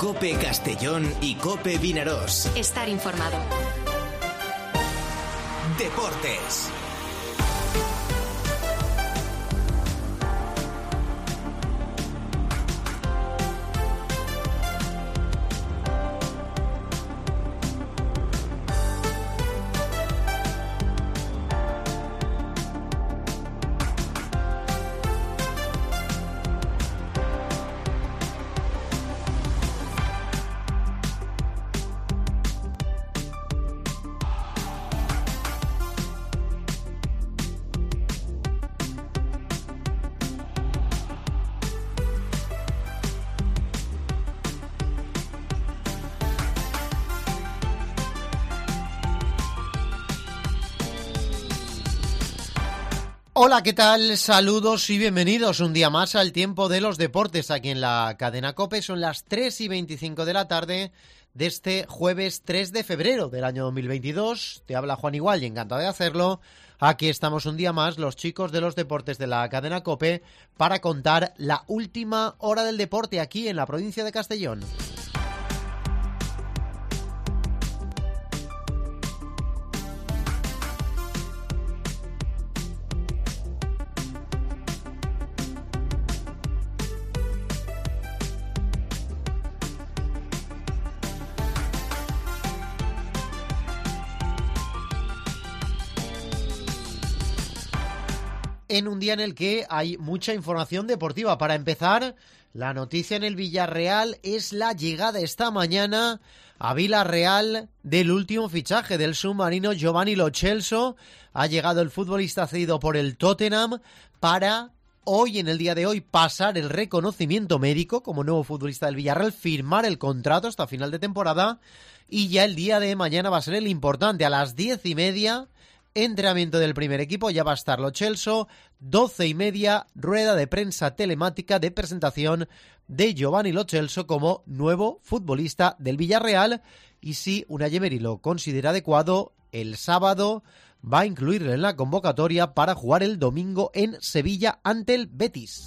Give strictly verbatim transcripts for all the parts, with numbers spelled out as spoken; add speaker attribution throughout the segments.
Speaker 1: COPE Castellón y COPE Vinarós.
Speaker 2: Estar informado.
Speaker 1: Deportes.
Speaker 3: Hola, ¿qué tal? Saludos y bienvenidos un día más al Tiempo de los Deportes aquí en la cadena COPE. Son las tres y veinticinco de la tarde de este jueves tres de febrero del año dos mil veintidós. Te habla Juan Igual y encantado de hacerlo. Aquí estamos un día más, los chicos de los deportes de la cadena COPE, para contar la última hora del deporte aquí en la provincia de Castellón. En un día en el que hay mucha información deportiva. Para empezar, la noticia en el Villarreal es la llegada esta mañana a Villarreal del último fichaje del submarino Giovanni Lo Celso. Ha llegado el futbolista cedido por el Tottenham para hoy, en el día de hoy, pasar el reconocimiento médico como nuevo futbolista del Villarreal, firmar el contrato hasta final de temporada, y ya el día de mañana va a ser el importante. A las diez y media, entrenamiento del primer equipo, ya va a estar Lo Celso. Doce y media, rueda de prensa telemática de presentación de Giovanni Lo Celso como nuevo futbolista del Villarreal. Y si Unai Emery lo considera adecuado, el sábado va a incluirlo en la convocatoria para jugar el domingo en Sevilla ante el Betis.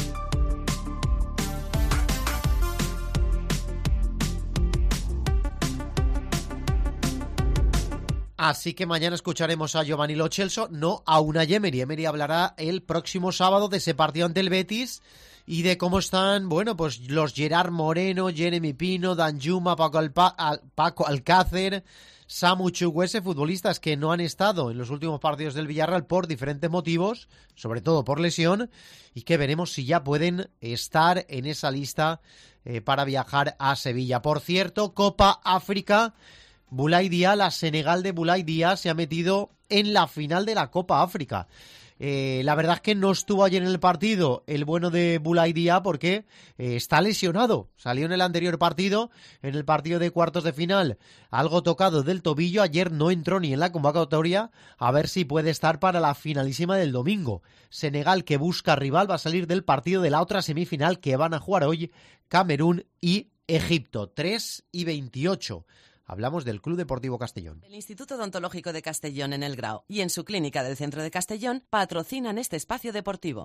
Speaker 3: Así que mañana escucharemos a Giovanni Lo Celso, no a Unai Emery. Emery hablará el próximo sábado de ese partido ante el Betis y de cómo están, bueno, pues los Gerard Moreno, Jeremy Pino, Danjuma, Paco, Alpa, Al, Paco Alcácer, Samu Chukwueze, futbolistas que no han estado en los últimos partidos del Villarreal por diferentes motivos, sobre todo por lesión, y que veremos si ya pueden estar en esa lista eh, para viajar a Sevilla. Por cierto, Copa África. Boulaye Dia, la Senegal de Boulaye Dia, se ha metido en la final de la Copa África. Eh, la verdad es que no estuvo ayer en el partido el bueno de Boulaye Dia porque eh, está lesionado. Salió en el anterior partido, en el partido de cuartos de final, algo tocado del tobillo. Ayer no entró ni en la convocatoria, a ver si puede estar para la finalísima del domingo. Senegal, que busca rival, va a salir del partido de la otra semifinal que van a jugar hoy Camerún y Egipto. tres y veintiocho. Hablamos del Club Deportivo Castellón.
Speaker 4: El Instituto Odontológico de Castellón en El Grao y en su clínica del centro de Castellón patrocinan este espacio deportivo.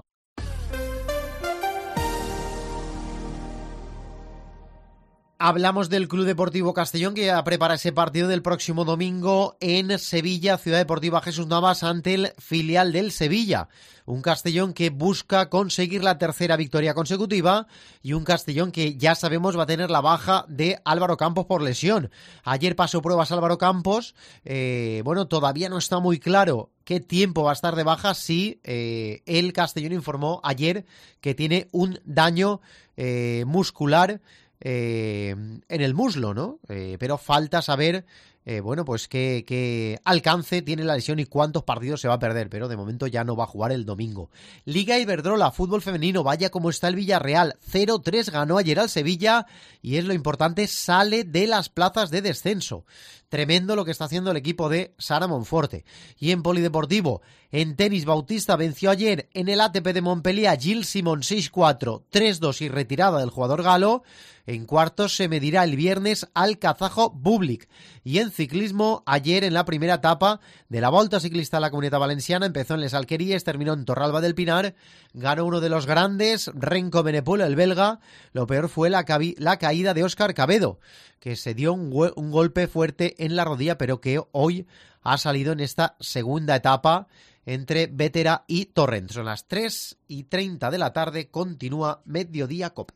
Speaker 3: Hablamos del Club Deportivo Castellón, que ya prepara ese partido del próximo domingo en Sevilla, Ciudad Deportiva Jesús Navas, ante el filial del Sevilla. Un Castellón que busca conseguir la tercera victoria consecutiva y un Castellón que ya sabemos va a tener la baja de Álvaro Campos por lesión. Ayer pasó pruebas Álvaro Campos. Eh, bueno, todavía no está muy claro qué tiempo va a estar de baja. Sí, eh, el Castellón informó ayer que tiene un daño eh, muscular Eh, en el muslo, ¿no? Eh, pero falta saber, eh, bueno, pues qué, qué alcance tiene la lesión y cuántos partidos se va a perder, pero de momento ya no va a jugar el domingo. Liga Iberdrola, fútbol femenino, vaya como está el Villarreal, cero tres ganó ayer al Sevilla y es lo importante, sale de las plazas de descenso. Tremendo lo que está haciendo el equipo de Sara Monforte. Y en polideportivo, en tenis, Bautista venció ayer en el A T P de Montpellier a Gilles Simon seis cuatro, tres dos y retirada del jugador galo. En cuartos se medirá el viernes al kazajo Bublik. Y en ciclismo, ayer en la primera etapa de la Volta Ciclista a la Comunitat Valenciana, empezó en Les Alqueries, terminó en Torralba del Pinar, ganó uno de los grandes, Renko Benepul, el belga. Lo peor fue la, cabi- la caída de Óscar Cabedo, que se dio un, go- un golpe fuerte en la rodilla, pero que hoy ha salido en esta segunda etapa entre Bétera y Torrent. Son las tres y treinta de la tarde, continúa Mediodía Cope.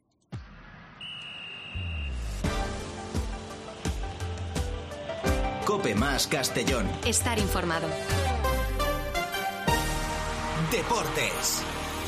Speaker 1: Cope más Castellón.
Speaker 2: Estar informado.
Speaker 1: Deportes.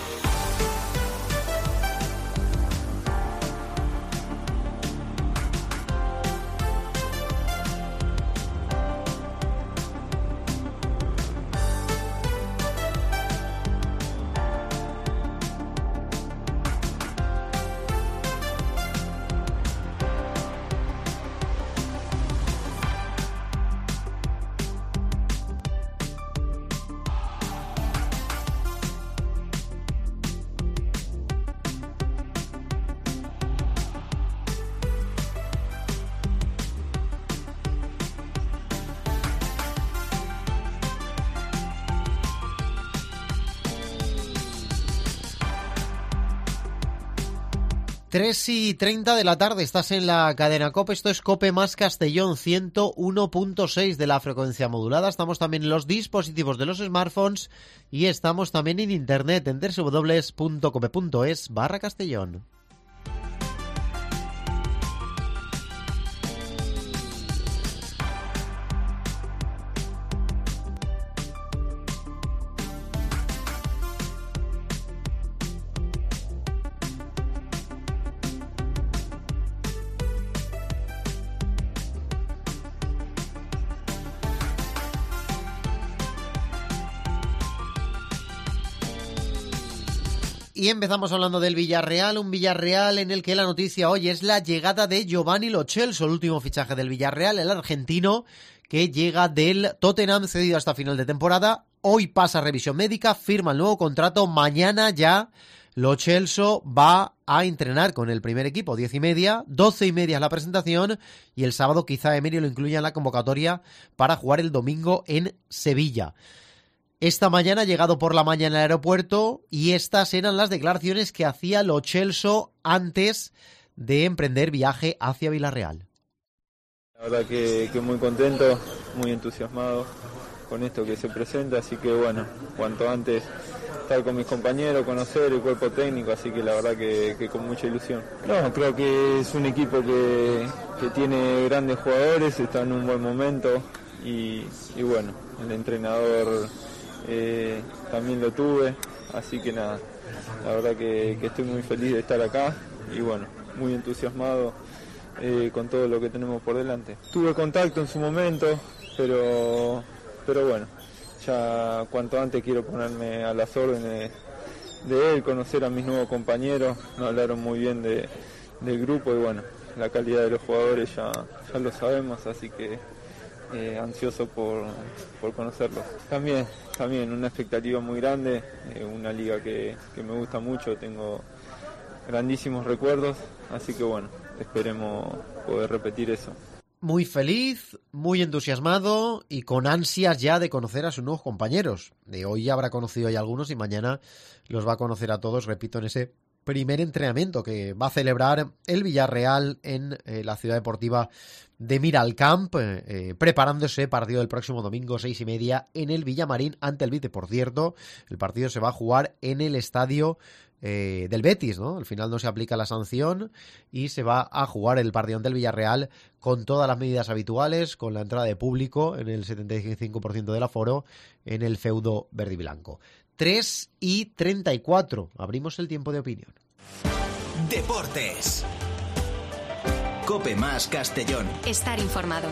Speaker 3: tres y treinta de la tarde, estás en la cadena COPE, esto es COPE más Castellón, ciento uno punto seis de la frecuencia modulada. Estamos también en los dispositivos de los smartphones y estamos también en internet en doble u doble u doble u punto cope punto es barra Castellón. Y empezamos hablando del Villarreal, un Villarreal en el que la noticia hoy es la llegada de Giovanni Lo Celso, el último fichaje del Villarreal, el argentino que llega del Tottenham cedido hasta final de temporada. Hoy pasa revisión médica, firma el nuevo contrato, mañana ya Lo Celso va a entrenar con el primer equipo, diez y media, doce y media es la presentación y el sábado quizá Emery lo incluya en la convocatoria para jugar el domingo en Sevilla. Esta mañana ha llegado por la mañana al aeropuerto y estas eran las declaraciones que hacía Lo Celso antes de emprender viaje hacia Villarreal.
Speaker 5: La verdad que, que muy contento, muy entusiasmado con esto que se presenta, así que bueno, cuanto antes estar con mis compañeros, conocer el cuerpo técnico, así que la verdad que, que con mucha ilusión. No, creo que es un equipo que, que tiene grandes jugadores, está en un buen momento y, y bueno, el entrenador eh, también lo tuve, así que nada, la verdad que, que estoy muy feliz de estar acá y bueno, muy entusiasmado eh, con todo lo que tenemos por delante. Tuve contacto en su momento, pero, pero bueno, ya cuanto antes quiero ponerme a las órdenes de él, conocer a mis nuevos compañeros, nos hablaron muy bien de, del grupo y bueno, la calidad de los jugadores ya, ya lo sabemos, así que eh, ansioso por, por conocerlos. También, también una expectativa muy grande, eh, una liga que, que me gusta mucho, tengo grandísimos recuerdos, así que bueno, esperemos poder repetir eso.
Speaker 3: Muy feliz, muy entusiasmado y con ansias ya de conocer a sus nuevos compañeros. De hoy ya habrá conocido ya algunos y mañana los va a conocer a todos, repito, en ese primer entrenamiento que va a celebrar el Villarreal en eh, la ciudad deportiva de Miralcamp, eh, eh, preparándose partido del próximo domingo, seis y media, en el Villamarín ante el Vite. Por cierto, el partido se va a jugar en el estadio Eh, del Betis, ¿no? Al final no se aplica la sanción y se va a jugar el partido del Villarreal con todas las medidas habituales, con la entrada de público en el setenta y cinco por ciento del aforo en el feudo verde y blanco. tres y treinta y cuatro. Abrimos el tiempo de opinión.
Speaker 1: Deportes. Cope más Castellón.
Speaker 2: Estar informado.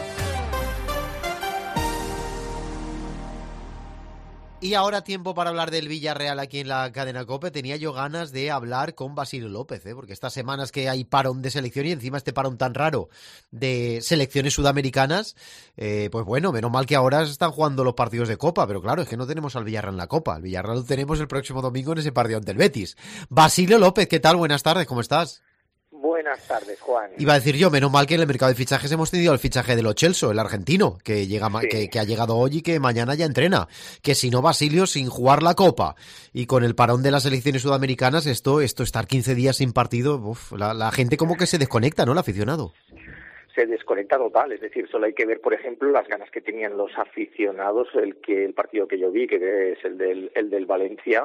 Speaker 3: Y ahora tiempo para hablar del Villarreal aquí en la cadena COPE. Tenía yo ganas de hablar con Basilio López, ¿eh? Porque estas semanas que hay parón de selección y encima este parón tan raro de selecciones sudamericanas, eh, pues bueno, menos mal que ahora se están jugando los partidos de Copa, pero claro, es que no tenemos al Villarreal en la Copa. El Villarreal lo tenemos el próximo domingo en ese partido ante el Betis. Basilio López, ¿qué tal? Buenas tardes, ¿cómo estás?
Speaker 6: Buenas Buenas tardes, Juan.
Speaker 3: Iba a decir yo, menos mal que en el mercado de fichajes hemos tenido el fichaje de Lo Celso, el argentino, que llega sí. que, que ha llegado hoy y que mañana ya entrena. Que si no, Basilio, sin jugar la Copa y con el parón de las elecciones sudamericanas, esto, esto estar quince días sin partido, uf, la, la gente como que se desconecta, ¿no? El aficionado.
Speaker 6: Se desconecta total, es decir, solo hay que ver, por ejemplo, las ganas que tenían los aficionados, el que el partido que yo vi, que es el del, el del Valencia,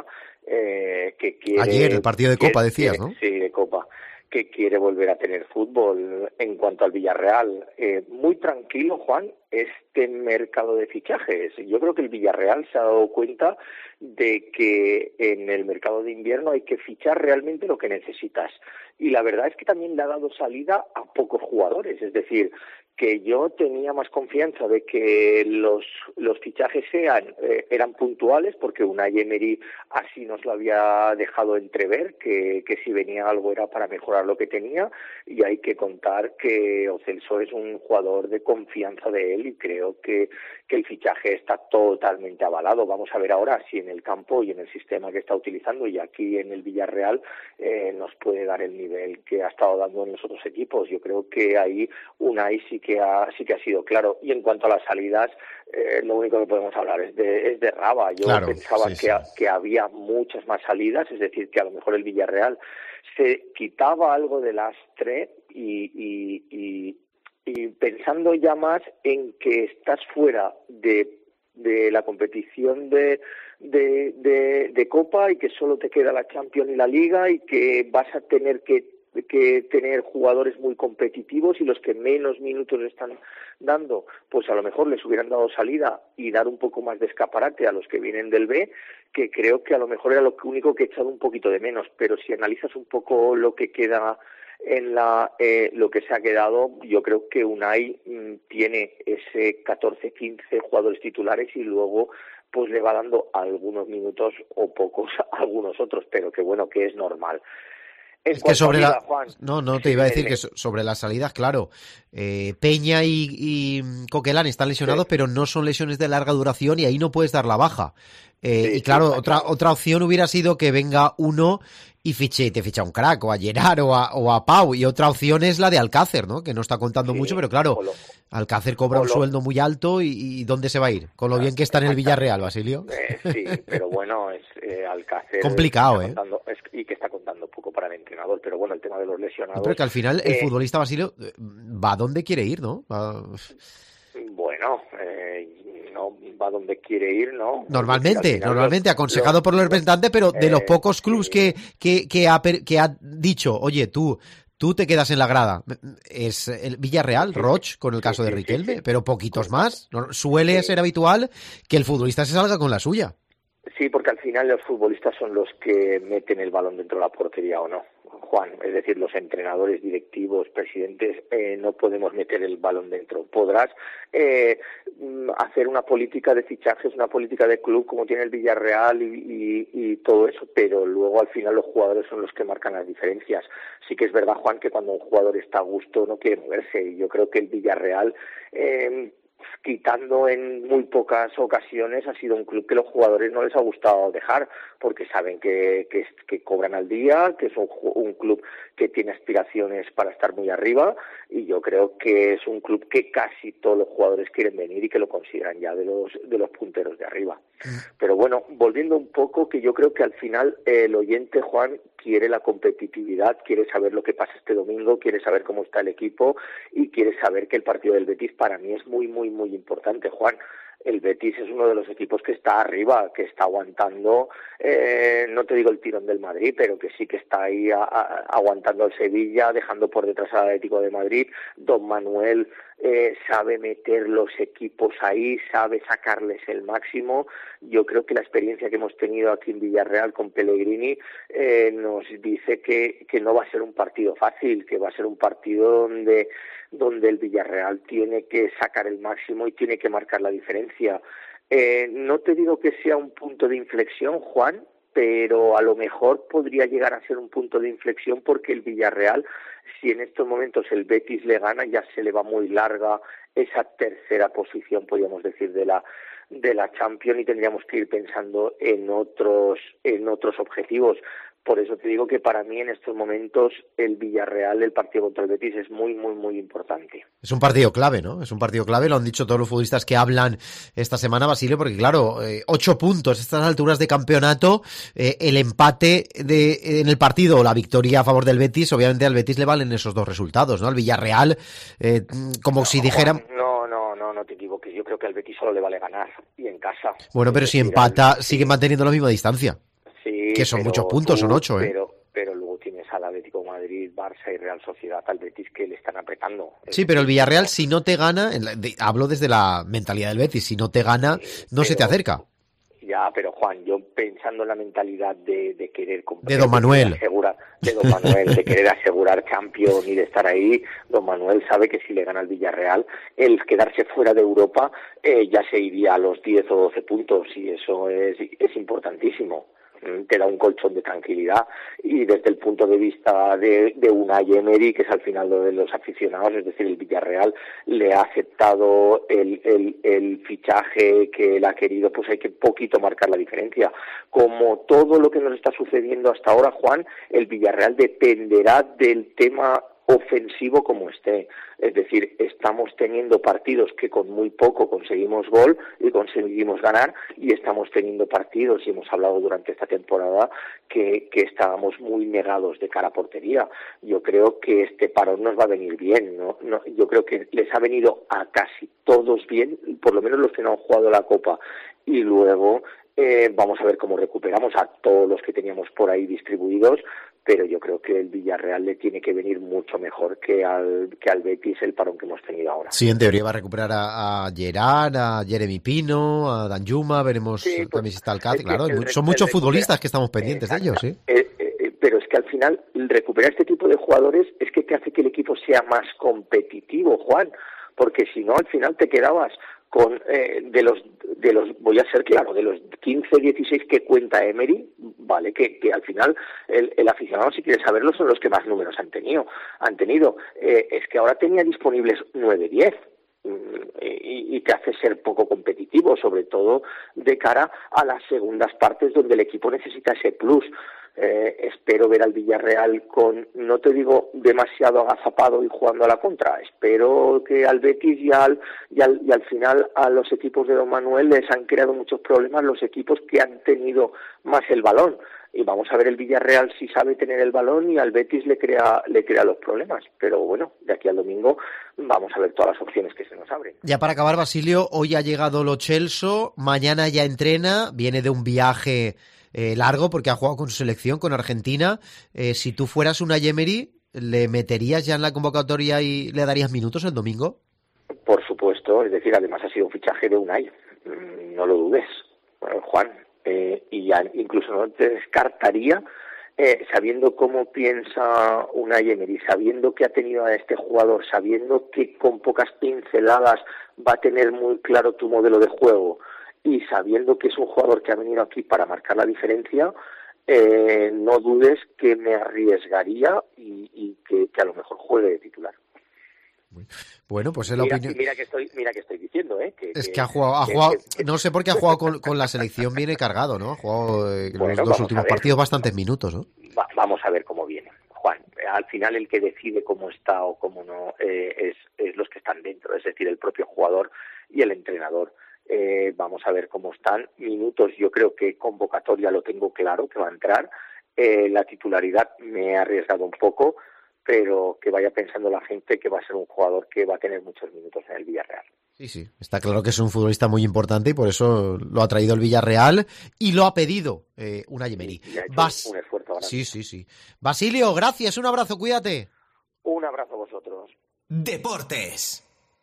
Speaker 6: eh, que quiere...
Speaker 3: Ayer, el partido de Copa,
Speaker 6: quiere,
Speaker 3: decías, ¿no?
Speaker 6: Sí, de Copa, que quiere volver a tener fútbol. En cuanto al Villarreal, eh, muy tranquilo, Juan, este mercado de fichajes. Yo creo que el Villarreal se ha dado cuenta de que en el mercado de invierno hay que fichar realmente lo que necesitas. Y la verdad es que también le ha dado salida a pocos jugadores, es decir, que yo tenía más confianza de que los los fichajes sean eh, eran puntuales, porque Unai Emery así nos lo había dejado entrever, que, que si venía algo era para mejorar lo que tenía, y hay que contar que Lo Celso es un jugador de confianza de él, y creo que, que el fichaje está totalmente avalado. Vamos a ver ahora si en el campo y en el sistema que está utilizando, y aquí en el Villarreal, eh, nos puede dar el nivel que ha estado dando en los otros equipos. Yo creo que ahí Unai sí que ha, sí que ha sido claro. Y en cuanto a las salidas, eh, lo único que podemos hablar es de, es de Raba. Yo claro, pensaba sí, que, sí. que había muchas más salidas, es decir, que a lo mejor el Villarreal se quitaba algo de lastre y, y, y, y pensando ya más en que estás fuera de, de la competición de, de, de, de Copa, y que solo te queda la Champions y la Liga, y que vas a tener que que tener jugadores muy competitivos, y los que menos minutos están dando, pues a lo mejor les hubieran dado salida y dar un poco más de escaparate a los que vienen del B, que creo que a lo mejor era lo único que he echado un poquito de menos. Pero si analizas un poco lo que queda en la eh, lo que se ha quedado, yo creo que Unai mmm, tiene ese catorce quince jugadores titulares, y luego pues le va dando algunos minutos o pocos a algunos otros, pero que bueno, que es normal.
Speaker 3: Es que sobre la... Juan, no, no, te iba a decir que sobre las salidas, claro, eh, Peña y, y Coquelán están lesionados, sí. pero no son lesiones de larga duración, y ahí no puedes dar la baja. Eh, sí, y claro, sí, otra claro. otra opción hubiera sido que venga uno y fiche, te ficha un crack, o a Gerard, o a, o a Pau, y otra opción es la de Alcácer, ¿no? Que no está contando sí, mucho, pero claro, lo, Alcácer cobra un lo, sueldo muy alto, y, y ¿dónde se va a ir? Con lo bien que está en el Villarreal, Basilio.
Speaker 6: Eh, sí, pero bueno, es eh, Alcácer...
Speaker 3: Complicado, ¿eh?
Speaker 6: Contando, es, y que está contando poco para el entrenador, pero bueno, el tema de los lesionados...
Speaker 3: Pero que al final el eh, futbolista, Basilio, va donde quiere ir, ¿no? Va...
Speaker 6: Bueno, eh, no va donde quiere ir, ¿no?
Speaker 3: Normalmente, normalmente, los, aconsejado los, por el representante, pero de eh, los pocos clubs sí. que, que, que, ha, que ha dicho, oye, tú... Tú te quedas en la grada. Es el Villarreal, sí, Roch, con el caso sí, de Riquelme, sí, sí. pero poquitos más. Suele sí. ser habitual que el futbolista se salga con la suya.
Speaker 6: Sí, porque al final los futbolistas son los que meten el balón dentro de la portería o no, Juan. Es decir, los entrenadores, directivos, presidentes, eh, no podemos meter el balón dentro. Podrás eh, hacer una política de fichajes, una política de club como tiene el Villarreal y, y, y todo eso, pero luego al final los jugadores son los que marcan las diferencias. Sí que es verdad, Juan, que cuando un jugador está a gusto no quiere moverse, y yo creo que el Villarreal... Eh, quitando en muy pocas ocasiones, ha sido un club que los jugadores no les ha gustado dejar, porque saben que, que, que cobran al día, que es un, un club que tiene aspiraciones para estar muy arriba, y yo creo que es un club que casi todos los jugadores quieren venir y que lo consideran ya de los de los punteros de arriba. Pero bueno, volviendo un poco, que yo creo que al final el oyente, Juan, quiere la competitividad, quiere saber lo que pasa este domingo, quiere saber cómo está el equipo, y quiere saber que el partido del Betis para mí es muy, muy, muy importante, Juan. El Betis es uno de los equipos que está arriba, que está aguantando, eh, no te digo el tirón del Madrid, pero que sí que está ahí a, a, aguantando al Sevilla, dejando por detrás al Atlético de Madrid. Don Manuel eh, sabe meter los equipos ahí, sabe sacarles el máximo. Yo creo que la experiencia que hemos tenido aquí en Villarreal con Pellegrini eh, nos dice que, que no va a ser un partido fácil, que va a ser un partido donde... donde el Villarreal tiene que sacar el máximo y tiene que marcar la diferencia. Eh, no te digo que sea un punto de inflexión, Juan, pero a lo mejor podría llegar a ser un punto de inflexión, porque el Villarreal, si en estos momentos el Betis le gana, ya se le va muy larga esa tercera posición, podríamos decir, de la de la Champions, y tendríamos que ir pensando en otros en otros objetivos. Por eso te digo que para mí en estos momentos el Villarreal, el partido contra el Betis, es muy, muy, muy importante.
Speaker 3: Es un partido clave, ¿no? Es un partido clave, lo han dicho todos los futbolistas que hablan esta semana, Basilio, porque claro, eh, ocho puntos, estas alturas de campeonato, eh, el empate de, en el partido o la victoria a favor del Betis, obviamente al Betis le valen esos dos resultados, ¿no? Al Villarreal, eh, como
Speaker 6: no,
Speaker 3: si dijeran...
Speaker 6: No, no, no, no te equivoques, yo creo que al Betis solo le vale ganar, y en casa.
Speaker 3: Bueno, pero si empata, sigue manteniendo la misma distancia.
Speaker 6: Sí,
Speaker 3: que son
Speaker 6: pero
Speaker 3: muchos puntos,
Speaker 6: tú,
Speaker 3: son ocho, ¿eh?
Speaker 6: Pero, pero luego tienes al Atlético de Madrid, Barça y Real Sociedad, al Betis, que le están apretando.
Speaker 3: Sí, pero el Villarreal, si no te gana, hablo desde la mentalidad del Betis, si no te gana,
Speaker 6: sí,
Speaker 3: no
Speaker 6: pero,
Speaker 3: se te acerca.
Speaker 6: Ya, pero Juan, yo pensando en la mentalidad de, de querer...
Speaker 3: De Don Manuel.
Speaker 6: De, asegurar, de Don Manuel, de querer asegurar Champions y de estar ahí, Don Manuel sabe que si le gana al Villarreal, el quedarse fuera de Europa eh, ya se iría a los diez o doce puntos, y eso es, es importantísimo. Te da un colchón de tranquilidad, y desde el punto de vista de, de Unai Emery, que es al final lo de los aficionados, es decir, el Villarreal le ha aceptado el, el, el fichaje que él ha querido, pues hay que poquito marcar la diferencia. Como todo lo que nos está sucediendo hasta ahora, Juan, el Villarreal dependerá del tema ofensivo como esté, es decir, estamos teniendo partidos que con muy poco conseguimos gol y conseguimos ganar, y estamos teniendo partidos, y hemos hablado durante esta temporada, que, que estábamos muy negados de cara a portería. Yo creo que este parón nos va a venir bien, ¿no? No, yo creo que les ha venido a casi todos bien, por lo menos los que no han jugado la Copa, y luego eh, vamos a ver cómo recuperamos a todos los que teníamos por ahí distribuidos, pero yo creo que el Villarreal le tiene que venir mucho mejor que al que al Betis el parón que hemos tenido ahora.
Speaker 3: Sí, en teoría va a recuperar a, a Gerard, a Jeremy Pino, a Danjuma, veremos sí, pues, también si está Alcácer, claro, el, son muchos futbolistas que estamos pendientes eh, de ellos, ¿sí?
Speaker 6: Eh, eh, pero es que al final recuperar este tipo de jugadores es que te hace que el equipo sea más competitivo, Juan, porque si no al final te quedabas con eh, de los de los voy a ser claro de los quince, dieciséis que cuenta Emery, vale, que, que al final el, el aficionado, si quiere saberlo, son los que más números han tenido han tenido eh, es que ahora tenía disponibles nueve, diez y, y te hace ser poco competitivo, sobre todo de cara a las segundas partes donde el equipo necesita ese plus. Eh, espero ver al Villarreal con, no te digo demasiado agazapado y jugando a la contra, espero que al Betis y al, y al, y al final a los equipos de Don Manuel les han creado muchos problemas los equipos que han tenido más el balón, y vamos a ver el Villarreal si sabe tener el balón, y al Betis le crea le crea los problemas, pero bueno, de aquí al domingo vamos a ver todas las opciones que se nos abren.
Speaker 3: Ya para acabar, Basilio, hoy ha llegado Lo Celso, mañana ya entrena, viene de un viaje eh, largo porque ha jugado con su selección, con Argentina. Eh, si tú fueras Unai Emery, ¿le meterías ya en la convocatoria y le darías minutos el domingo?
Speaker 6: Por supuesto, es decir, además ha sido un fichaje de Unai, no lo dudes, Juan. Eh, y ya incluso no te descartaría, eh, sabiendo cómo piensa Unai Emery, sabiendo que ha tenido a este jugador, sabiendo que con pocas pinceladas va a tener muy claro tu modelo de juego, y sabiendo que es un jugador que ha venido aquí para marcar la diferencia, eh, no dudes que me arriesgaría y, y que, que a lo mejor juegue de titular.
Speaker 3: Bueno, pues es la
Speaker 6: mira,
Speaker 3: opinión.
Speaker 6: Mira que estoy, mira que estoy diciendo, ¿eh? Que,
Speaker 3: es
Speaker 6: que,
Speaker 3: que ha jugado, ha
Speaker 6: que,
Speaker 3: jugado
Speaker 6: que, que,
Speaker 3: no sé por qué ha jugado con, con la selección, viene cargado, ¿no? Ha jugado eh,
Speaker 6: bueno,
Speaker 3: los dos últimos partidos bastantes minutos, ¿no?
Speaker 6: Va, vamos a ver cómo viene, Juan. Al final el que decide cómo está o cómo no eh, es, es los que están dentro, es decir, el propio jugador y el entrenador. Eh, vamos a ver cómo están. Minutos, yo creo que convocatoria lo tengo claro que va a entrar. Eh, la titularidad me he arriesgado un poco, pero que vaya pensando la gente que va a ser un jugador que va a tener muchos minutos en el Villarreal.
Speaker 3: Sí, sí, está claro que es un futbolista muy importante y por eso lo ha traído el Villarreal y lo ha pedido eh, Unai Emery.
Speaker 6: Sí, ha hecho
Speaker 3: Bas...
Speaker 6: un esfuerzo grande.
Speaker 3: Sí, sí, sí. Basilio, gracias, un abrazo, cuídate.
Speaker 6: Un abrazo a vosotros.
Speaker 1: Deportes.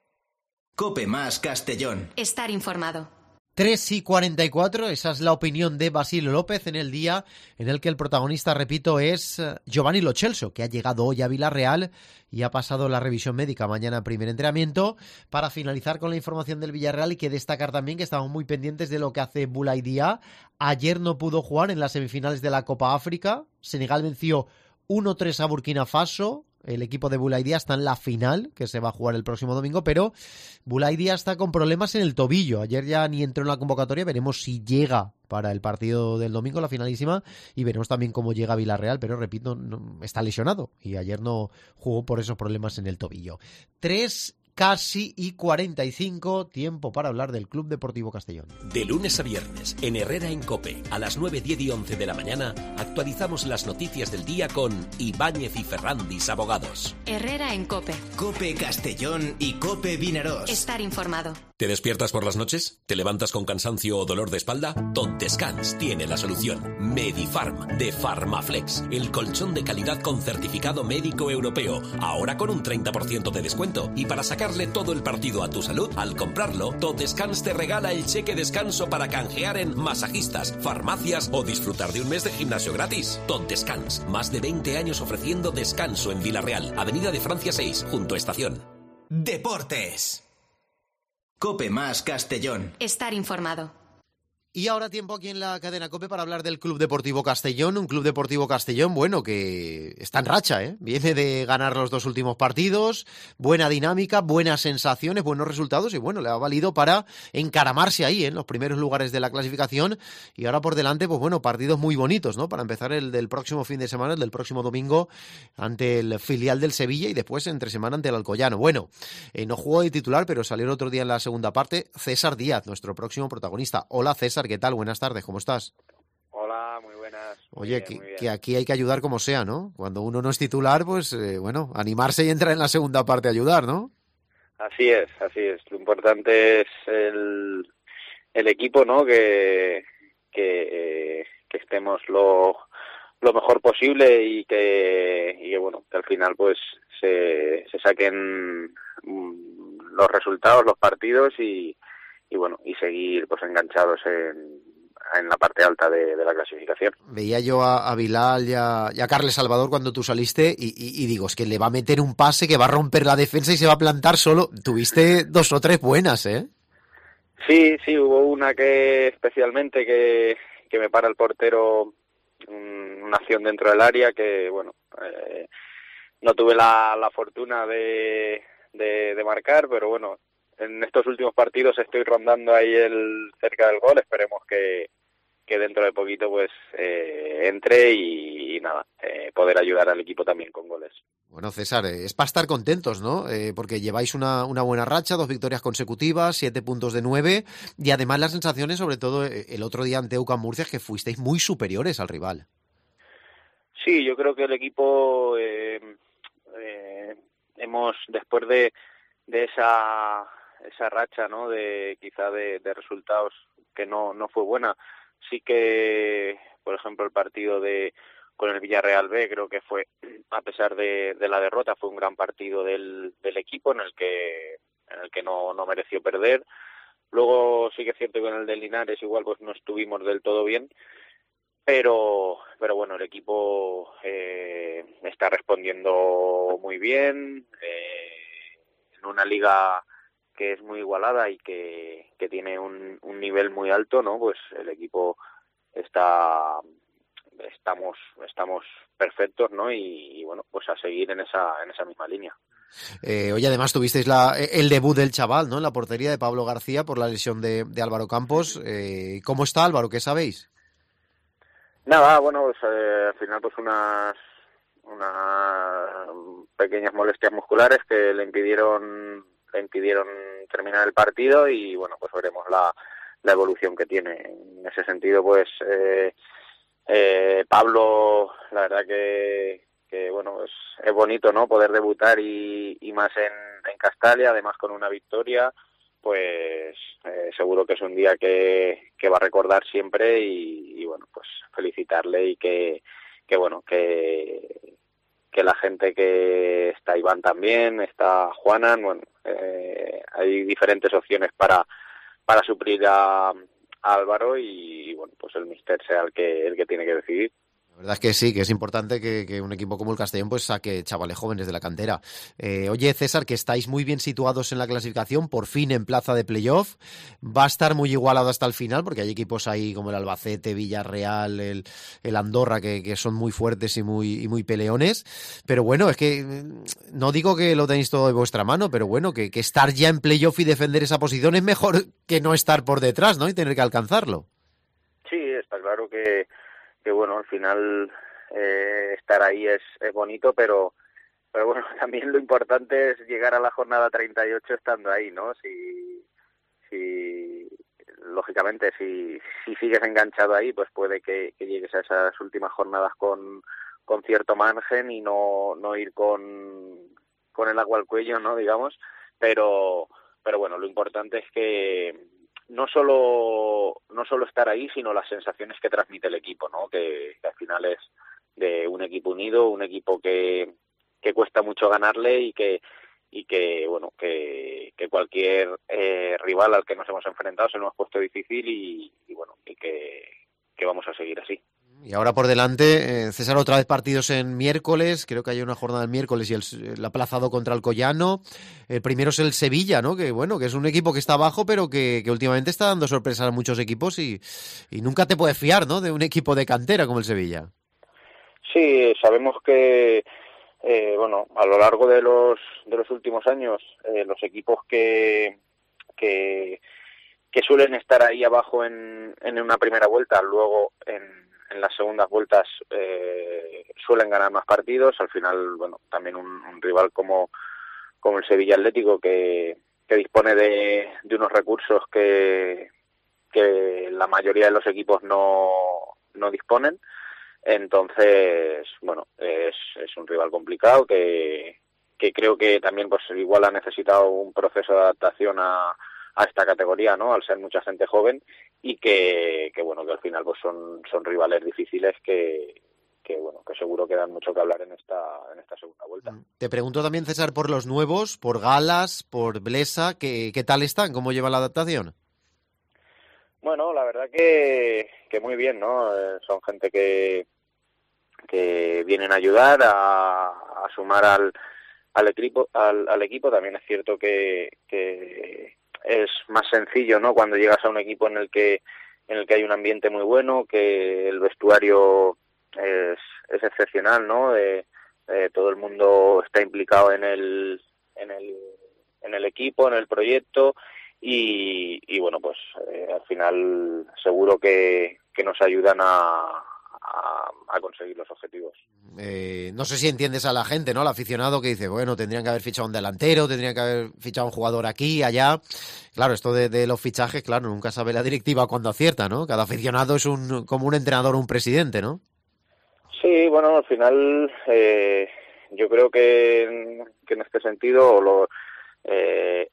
Speaker 1: Cope más Castellón.
Speaker 2: Estar informado.
Speaker 3: tres y cuarenta y cuatro, esa es la opinión de Basilio López en el día en el que el protagonista, repito, es Giovanni Lo Celso, que ha llegado hoy a Villarreal y ha pasado la revisión médica mañana primer entrenamiento, para finalizar con la información del Villarreal y que destacar también que estamos muy pendientes de lo que hace Boulaye Dia. Ayer no pudo jugar en las semifinales de la Copa África, Senegal venció uno tres a Burkina Faso, el equipo de Boulaye está en la final, que se va a jugar el próximo domingo, pero Boulaye está con problemas en el tobillo. Ayer ya ni entró en la convocatoria, veremos si llega para el partido del domingo, la finalísima, y veremos también cómo llega Villarreal, pero repito, no, está lesionado y ayer no jugó por esos problemas en el tobillo. Tres casi y cuarenta y cinco, tiempo para hablar del Club Deportivo Castellón.
Speaker 7: De lunes a viernes, en Herrera en COPE, a las nueve, diez y once de la mañana, actualizamos las noticias del día con Ibáñez y Ferrandis Abogados.
Speaker 2: Herrera en COPE.
Speaker 1: COPE Castellón y COPE Vinarós.
Speaker 2: Estar informado.
Speaker 7: ¿Te despiertas por las noches? ¿Te levantas con cansancio o dolor de espalda? Tot Descans tiene la solución. Medifarm, de Farmaflex, el colchón de calidad con certificado médico europeo, ahora con un treinta por ciento de descuento. Y para sacarle todo el partido a tu salud, al comprarlo, Tot Descans te regala el cheque descanso para canjear en masajistas, farmacias o disfrutar de un mes de gimnasio gratis. Tot Descans, más de veinte años ofreciendo descanso en Villarreal, Avenida de Francia seis, junto a Estación.
Speaker 1: Deportes. COPE más Castellón.
Speaker 2: Estar informado.
Speaker 3: Y ahora tiempo aquí en la cadena COPE para hablar del Club Deportivo Castellón, un Club Deportivo Castellón, bueno, que está en racha, ¿eh? Viene de ganar los dos últimos partidos, buena dinámica, buenas sensaciones, buenos resultados y bueno, le ha valido para encaramarse ahí, ¿eh? En los primeros lugares de la clasificación y ahora por delante, pues bueno, partidos muy bonitos, ¿no? Para empezar el del próximo fin de semana, el del próximo domingo ante el filial del Sevilla y después entre semana ante el Alcoyano. Bueno, eh, no jugó de titular, pero salió el otro día en la segunda parte César Díaz, nuestro próximo protagonista. Hola César, ¿qué tal? Buenas tardes, ¿cómo estás?
Speaker 8: Hola, muy buenas. Muy
Speaker 3: Oye,
Speaker 8: bien,
Speaker 3: que,
Speaker 8: muy bien.
Speaker 3: que aquí hay que ayudar como sea, ¿no? Cuando uno no es titular, pues eh, bueno, animarse y entrar en la segunda parte a ayudar, ¿no?
Speaker 8: Así es, así es. Lo importante es el, el equipo, ¿no? Que, que, eh, que estemos lo, lo mejor posible y que, y que, bueno, que al final pues se, se saquen los resultados, los partidos y y bueno, y seguir pues enganchados en, en la parte alta de, de la clasificación.
Speaker 3: Veía yo a, a Bilal y a, y a Carles Salvador cuando tú saliste y, y, y digo, es que le va a meter un pase que va a romper la defensa y se va a plantar solo. Tuviste dos o tres buenas, ¿eh?
Speaker 8: Sí, sí, hubo una que especialmente que, que me para el portero, un, una acción dentro del área que, bueno, eh, no tuve la, la fortuna de, de, de marcar, pero bueno, en estos últimos partidos estoy rondando ahí el cerca del gol, esperemos que, que dentro de poquito pues eh, entre y, y nada, eh, poder ayudar al equipo también con goles.
Speaker 3: Bueno, César, es para estar contentos, ¿no? Eh, porque lleváis una, una buena racha, dos victorias consecutivas, siete puntos de nueve, y además las sensaciones, sobre todo el otro día ante UCAM Murcia, que fuisteis muy superiores al rival.
Speaker 8: Sí, yo creo que el equipo eh, eh, hemos, después de, de esa esa racha, ¿no? De quizá de, de resultados que no no fue buena, sí que, por ejemplo, el partido de con el Villarreal B, creo que fue, a pesar de, de la derrota, fue un gran partido del, del equipo en el que en el que no, no mereció perder. Luego sí que es cierto que en el de Linares igual pues no estuvimos del todo bien, pero pero bueno, el equipo eh, está respondiendo muy bien, eh, en una liga que es muy igualada y que, que tiene un, un nivel muy alto, ¿no? Pues el equipo está estamos estamos perfectos, ¿no? Y, y bueno, pues a seguir en esa en esa misma línea.
Speaker 3: Eh, oye, además tuvisteis la, el debut del chaval, ¿no? En la portería de Pablo García por la lesión de, de Álvaro Campos. Eh, ¿Cómo está Álvaro? ¿Qué sabéis?
Speaker 8: Nada, bueno, pues eh, al final pues unas unas pequeñas molestias musculares que le impidieron le impidieron terminar el partido y bueno, pues veremos la, la evolución que tiene. En ese sentido, pues eh, eh, Pablo, la verdad que, que bueno, es, es bonito, ¿no? Poder debutar y, y más en, en Castalia, además con una victoria, pues eh, seguro que es un día que, que va a recordar siempre y, y bueno, pues felicitarle y que, que bueno, que que la gente que está, Iván también, está Juanan, bueno, eh, hay diferentes opciones para para suplir a, a Álvaro y, y bueno, pues el míster sea el que el que tiene que decidir.
Speaker 3: La verdad es que sí, que es importante que, que un equipo como el Castellón pues saque chavales jóvenes de la cantera. Eh, oye, César, que estáis muy bien situados en la clasificación, por fin en plaza de playoff. Va a estar muy igualado hasta el final, porque hay equipos ahí como el Albacete, Villarreal, el, el Andorra, que, que son muy fuertes y muy, y muy peleones. Pero bueno, es que no digo que lo tenéis todo de vuestra mano, pero bueno, que, que estar ya en playoff y defender esa posición es mejor que no estar por detrás, ¿no? Y tener que alcanzarlo.
Speaker 8: Sí, está claro que que bueno, al final eh, estar ahí es, es bonito, pero pero bueno, también lo importante es llegar a la jornada treinta y ocho estando ahí, ¿no? Si, si lógicamente, si, si sigues enganchado ahí, pues puede que, que llegues a esas últimas jornadas con, con cierto margen y no, no ir con, con el agua al cuello, ¿no? Digamos, pero, pero bueno, lo importante es que no solo no solo estar ahí, sino las sensaciones que transmite el equipo, ¿no? Que, que al final es de un equipo unido, un equipo que, que cuesta mucho ganarle y que y que bueno que, que cualquier eh, rival al que nos hemos enfrentado se nos ha puesto difícil y, y bueno y que, que vamos a seguir así.
Speaker 3: Y ahora por delante, eh, César, otra vez partidos en miércoles, creo que hay una jornada el miércoles y el, el aplazado contra el Collano. El primero es el Sevilla, ¿no? Que bueno, que es un equipo que está abajo, pero que, que últimamente está dando sorpresas a muchos equipos y, y nunca te puedes fiar, ¿no? De un equipo de cantera como el Sevilla.
Speaker 8: Sí, sabemos que eh, bueno, a lo largo de los de los últimos años, eh, los equipos que que que suelen estar ahí abajo en, en una primera vuelta, luego en en las segundas vueltas eh, suelen ganar más partidos. Al final, bueno, también un, un rival como, como el Sevilla Atlético que, que dispone de, de unos recursos que, que la mayoría de los equipos no, no disponen. Entonces, bueno, es, es un rival complicado que, que creo que también pues igual ha necesitado un proceso de adaptación a a esta categoría, ¿no? Al ser mucha gente joven y que, que bueno, que al final pues son, son rivales difíciles que, que bueno, que seguro que dan mucho que hablar en esta, en esta segunda vuelta.
Speaker 3: Te pregunto también, César, por los nuevos, por Galas, por Blesa, ¿qué, qué tal están? ¿Cómo lleva la adaptación?
Speaker 8: Bueno, la verdad que, que muy bien, ¿no? Eh, son gente que, que vienen a ayudar, a, a sumar al, al equipo, al, al equipo. También es cierto que, que es más sencillo, ¿no? Cuando llegas a un equipo en el que en el que hay un ambiente muy bueno, que el vestuario es, es excepcional, ¿no? Eh, eh, todo el mundo está implicado en el en el en el equipo, en el proyecto y, y bueno, pues eh, al final seguro que, que nos ayudan a A, a conseguir los objetivos.
Speaker 3: Eh, no sé si entiendes a la gente, ¿no? Al aficionado que dice, bueno, tendrían que haber fichado un delantero, tendrían que haber fichado un jugador aquí, allá. Claro, esto de, de los fichajes, claro, nunca sabe la directiva cuando acierta, ¿no? Cada aficionado es un como un entrenador o un presidente, ¿no?
Speaker 8: Sí, bueno, al final eh, yo creo que, que en este sentido lo, eh,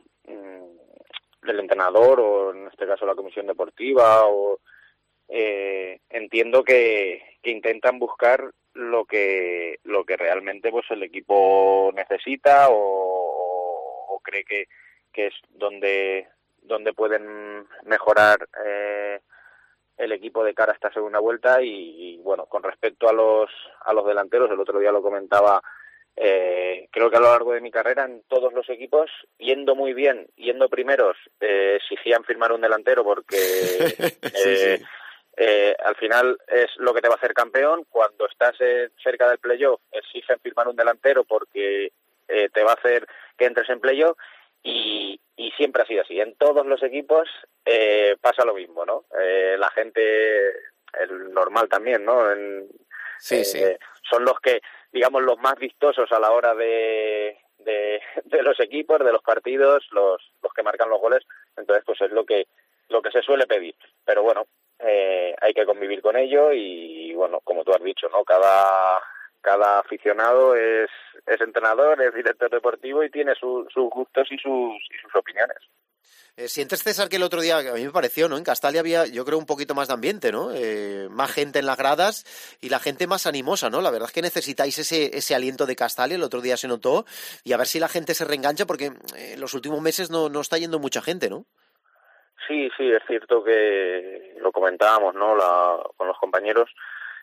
Speaker 8: el entrenador o en este caso la comisión deportiva o Eh, entiendo que, que intentan buscar lo que lo que realmente pues el equipo necesita o, o, o cree que, que es donde donde pueden mejorar eh, el equipo de cara a esta segunda vuelta y, y bueno, con respecto a los a los delanteros, el otro día lo comentaba, eh, creo que a lo largo de mi carrera en todos los equipos, yendo muy bien, yendo primeros, eh, exigían firmar un delantero porque
Speaker 3: sí,
Speaker 8: eh,
Speaker 3: sí.
Speaker 8: Eh, al final es lo que te va a hacer campeón. Cuando estás eh, cerca del playoff exigen firmar un delantero porque eh, te va a hacer que entres en playoff y, y siempre ha sido así. En todos los equipos eh, pasa lo mismo, ¿no? Eh, la gente, el normal también, ¿no? En,
Speaker 3: sí,
Speaker 8: eh,
Speaker 3: sí.
Speaker 8: Son los que, digamos, los más vistosos a la hora de, de, de los equipos, de los partidos, los, los que marcan los goles. Entonces, pues es lo que, lo que se suele pedir. Pero bueno, Eh, hay que convivir con ello y bueno, como tú has dicho, ¿no? Cada cada aficionado es, es entrenador, es director deportivo y tiene su, sus gustos y sus y sus opiniones.
Speaker 3: Eh, ¿Sientes, César, que el otro día, a mí me pareció, ¿no? En Castalia había, yo creo, un poquito más de ambiente, ¿no? Eh, más gente en las gradas y la gente más animosa, ¿no? La verdad es que necesitáis ese, ese aliento de Castalia, el otro día se notó, y a ver si la gente se reengancha porque en los últimos meses no, no está yendo mucha gente, ¿no?
Speaker 8: Sí, sí, es cierto que lo comentábamos, ¿no? La, con los compañeros,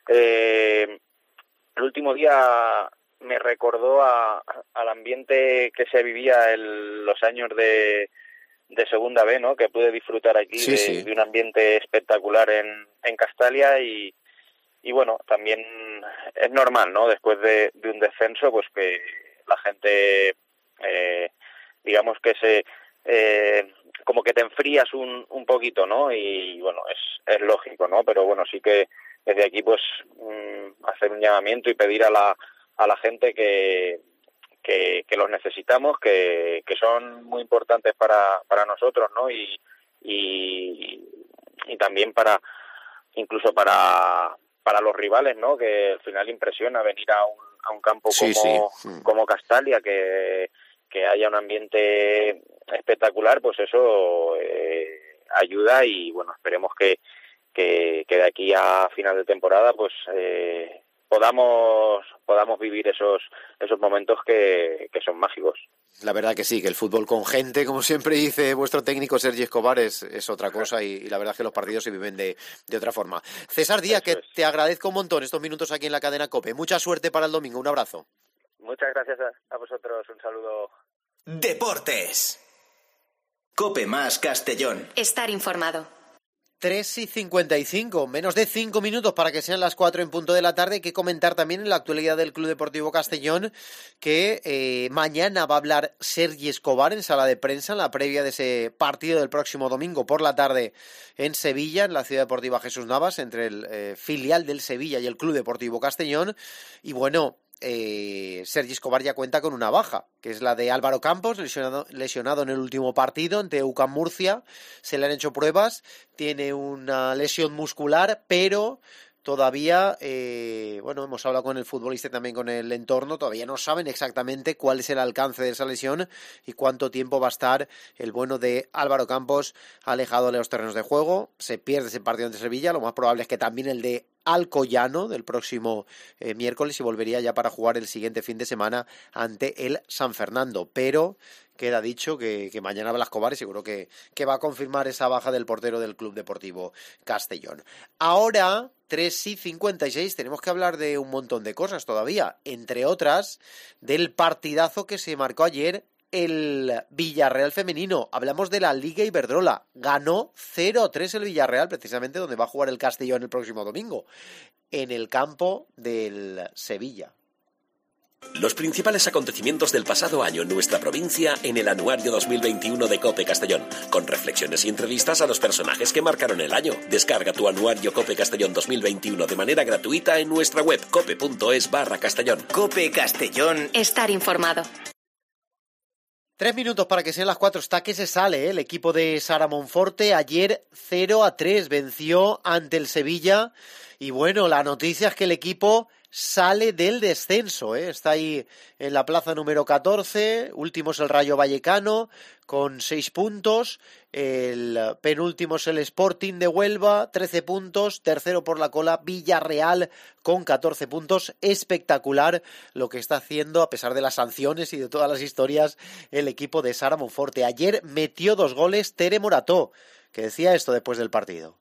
Speaker 8: eh, el último día me recordó a, al ambiente que se vivía en los años de, de Segunda B, ¿no? Que pude disfrutar aquí
Speaker 9: sí,
Speaker 8: de,
Speaker 9: sí.
Speaker 8: de un ambiente espectacular en, en Castalia y, y bueno, también es normal, ¿no? Después de, de un descenso, pues que la gente, eh, digamos que se, eh, como que te enfrías un, un poquito, ¿no? Y bueno, es, es lógico, ¿no? Pero bueno, sí que desde aquí, pues, mmm, hacer un llamamiento y pedir a la a la gente que, que, que los necesitamos, que, que son muy importantes para, para nosotros, ¿no? Y, y, y también para, incluso para, para los rivales, ¿no? Que al final impresiona venir a un, a un campo
Speaker 9: sí,
Speaker 8: como,
Speaker 9: sí. Mm.
Speaker 8: como Castalia, que, que haya un ambiente espectacular, pues eso eh, ayuda y, bueno, esperemos que, que, que de aquí a final de temporada, pues, eh, podamos podamos vivir esos esos momentos que, que son mágicos.
Speaker 9: La verdad que sí, que el fútbol con gente, como siempre dice vuestro técnico Sergi Escobar, es, es otra cosa y, y la verdad es que los partidos se viven de, de otra forma. César Díaz, que te agradezco un montón estos minutos aquí en la cadena COPE. Mucha suerte para el domingo, un abrazo.
Speaker 8: Muchas gracias a, a vosotros, un saludo.
Speaker 1: Deportes. COPE más Castellón.
Speaker 2: Estar informado.
Speaker 3: tres y cincuenta y cinco, menos de cinco minutos para que sean las cuatro en punto de la tarde. Hay que comentar también en la actualidad del Club Deportivo Castellón que eh, mañana va a hablar Sergi Escobar en sala de prensa en la previa de ese partido del próximo domingo por la tarde en Sevilla, en la Ciudad Deportiva Jesús Navas, entre el eh, filial del Sevilla y el Club Deportivo Castellón. Y bueno, Eh, Sergi Escobar ya cuenta con una baja, que es la de Álvaro Campos, lesionado, lesionado en el último partido ante U C A M Murcia. Se le han hecho pruebas, tiene una lesión muscular, pero todavía, eh, bueno, hemos hablado con el futbolista y también con el entorno, todavía no saben exactamente cuál es el alcance de esa lesión y cuánto tiempo va a estar el bueno de Álvaro Campos alejado de los terrenos de juego. Se pierde ese partido ante Sevilla, lo más probable es que también el de Alcoyano del próximo eh, miércoles y volvería ya para jugar el siguiente fin de semana ante el San Fernando, pero queda dicho que, que mañana Blas Escobar y seguro que, que va a confirmar esa baja del portero del Club Deportivo Castellón. Ahora, tres y cincuenta y seis, tenemos que hablar de un montón de cosas todavía, entre otras del partidazo que se marcó ayer el Villarreal femenino. Hablamos de la Liga Iberdrola. Ganó cero a tres el Villarreal, precisamente donde va a jugar el Castellón el próximo domingo, en el campo del Sevilla.
Speaker 7: Los principales acontecimientos del pasado año en nuestra provincia en el anuario dos mil veintiuno de COPE Castellón, con reflexiones y entrevistas a los personajes que marcaron el año. Descarga tu anuario COPE Castellón dos mil veintiuno de manera gratuita en nuestra web cope.es barra Castellón.
Speaker 1: COPE Castellón.
Speaker 2: Estar informado.
Speaker 3: Tres minutos para que sean las cuatro. Está que se sale ¿eh? el equipo de Sara Monforte. Ayer cero a tres venció ante el Sevilla. Y bueno, la noticia es que el equipo sale del descenso. ¿eh? Está ahí en la plaza número catorce. Último es el Rayo Vallecano con seis puntos. El penúltimo es el Sporting de Huelva, trece puntos. Tercero por la cola, Villarreal con catorce puntos. Espectacular lo que está haciendo, a pesar de las sanciones y de todas las historias, el equipo de Sara Monforte. Ayer metió dos goles Tere Morató, que decía esto después del partido.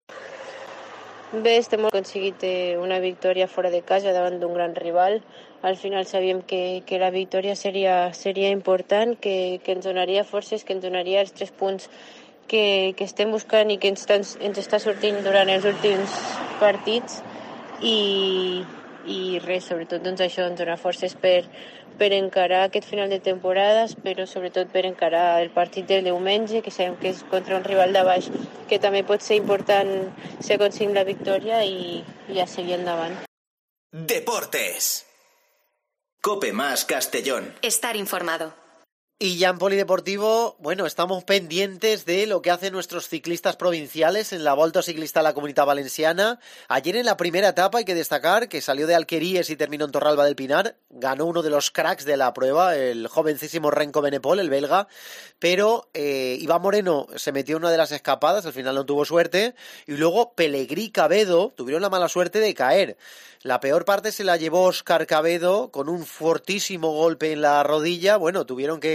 Speaker 10: Bé, estem aconseguit una victòria fora de casa davant d'un gran rival. Al final sabíem que, que la victòria seria, seria important, que, que ens donaria forces, que ens donaria els tres punts que, que estem buscant i que ens, ens està sortint durant els últims partits. I, i res, sobretot doncs això ens dona forces per, per encarar aquest final de temporades, però sobretot per encarar el partit del diumenge, que sabem que és contra un rival de baix, que també pot ser important si aconseguim la victòria i, i a seguir endavant.
Speaker 1: Deportes. COPE más Castellón.
Speaker 2: Estar informado.
Speaker 3: Y ya en Polideportivo, bueno, estamos pendientes de lo que hacen nuestros ciclistas provinciales en la Volta Ciclista a la Comunitat Valenciana. Ayer en la primera etapa hay que destacar que salió de Alqueríes y terminó en Torralba del Pinar. Ganó uno de los cracks de la prueba, el jovencísimo Renko Benepol, el belga. Pero eh, Iván Moreno se metió en una de las escapadas, al final no tuvo suerte. Y luego Pelegrí Cabedo tuvieron la mala suerte de caer. La peor parte se la llevó Óscar Cabedo con un fortísimo golpe en la rodilla. Bueno, tuvieron que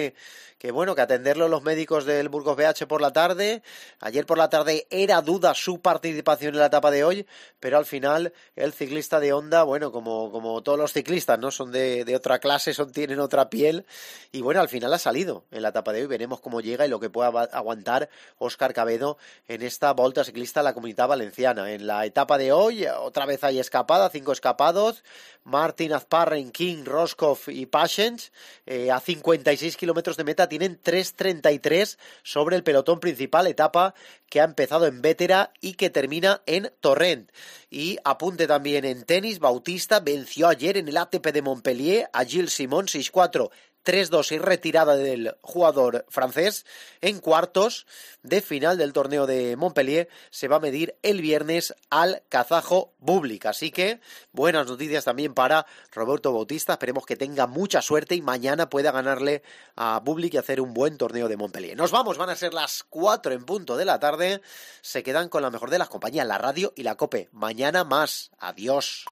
Speaker 9: que, que bueno, que atenderlo los médicos del Burgos B H por la tarde. Ayer por la tarde era duda su participación en la etapa de hoy, pero al final el ciclista de Honda, bueno, como, como todos los ciclistas, ¿no? Son de, de otra clase, son, tienen otra piel, y bueno, al final ha salido en la etapa de hoy. Veremos cómo llega y lo que pueda aguantar Óscar Cabedo en esta Volta Ciclista a la Comunitat Valenciana. En la etapa de hoy, otra vez hay escapada, cinco escapados, Martin, Azparren, King, Roscoff y Patience, eh, a cincuenta y seis kilómetros de meta tienen tres treinta y tres sobre el pelotón principal, etapa que ha empezado en Bétera y que termina en Torrent. Y apunte también en tenis, Bautista venció ayer en el A T P de Montpellier a Gilles Simon seis cuatro, tres dos y retirada del jugador francés. En cuartos de final del torneo de Montpellier se va a medir el viernes al kazajo Bublik. Así que buenas noticias también para Roberto Bautista. Esperemos que tenga mucha suerte y mañana pueda ganarle a Bublik y hacer un buen torneo de Montpellier. Nos vamos, van a ser las cuatro en punto de la tarde. Se quedan con la mejor de las compañías, la radio y la COPE. Mañana más. Adiós.